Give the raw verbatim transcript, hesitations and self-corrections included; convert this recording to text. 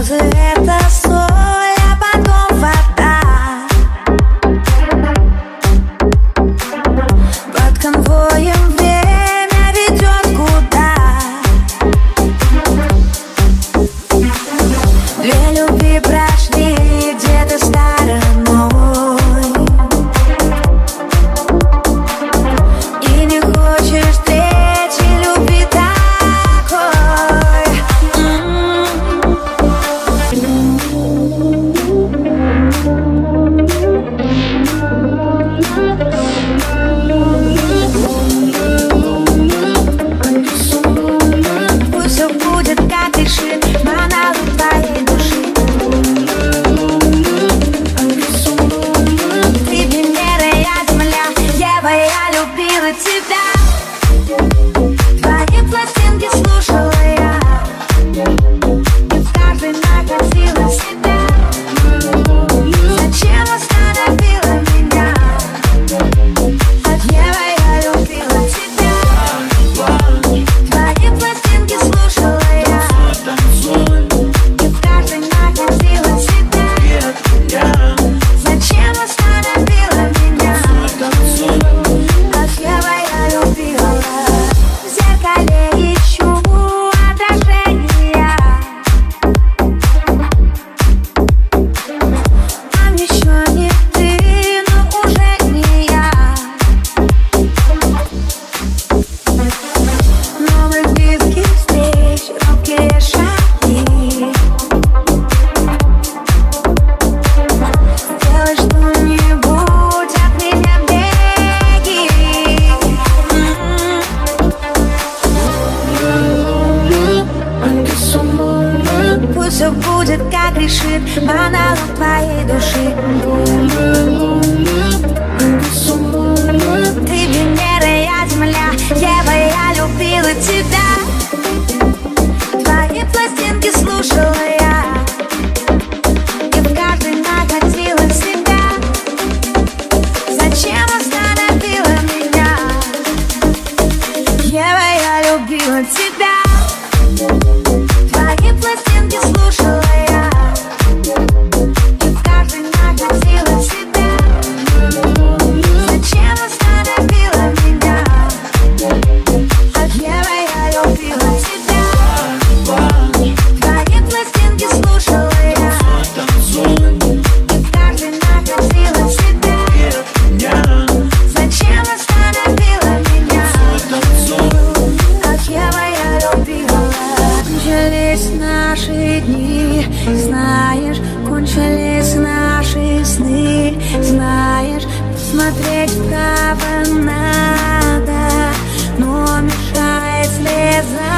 Слезы — это соль, а потом вода. Под конвоем время ведет куда. Две любви прошли где-то стороной, и не хочешь третьей любви такой. Пусть все будет, как решит монолог твоей души. Ты Венера, я Земля, Ева, я любила тебя. Твои пластинки слушала я, и в каждой находила себя. Зачем остановила меня? От Евы я любила тебя. Твои пластинки слушала я, и в каждой находила себя. Зачем остановила меня? От Евы я любила. В зеркале ищу отражения, там еще не ты, но уже не я. Новых близких встреч, робкие шаги. Сделай что-нибудь от меня, беги. Пусть все будет, как решит монолог твоей души. Ты Венера, я Земля, Ева, я любила тебя. Твои пластинки слушала я, и в каждой находила себя. Зачем остановила меня? Ева, я любила тебя. Твои пластинки слушала я, и в каждой находила себя. Зачем остановила меня? От Евы я любила тебя. Твои пластинки слушала я, и в каждой находила себя. Зачем остановила меня? От Евы я любила. Кончились наши дни, знаешь, кончились наши сны, знаешь, посмотреть вправо надо, но мешает слеза.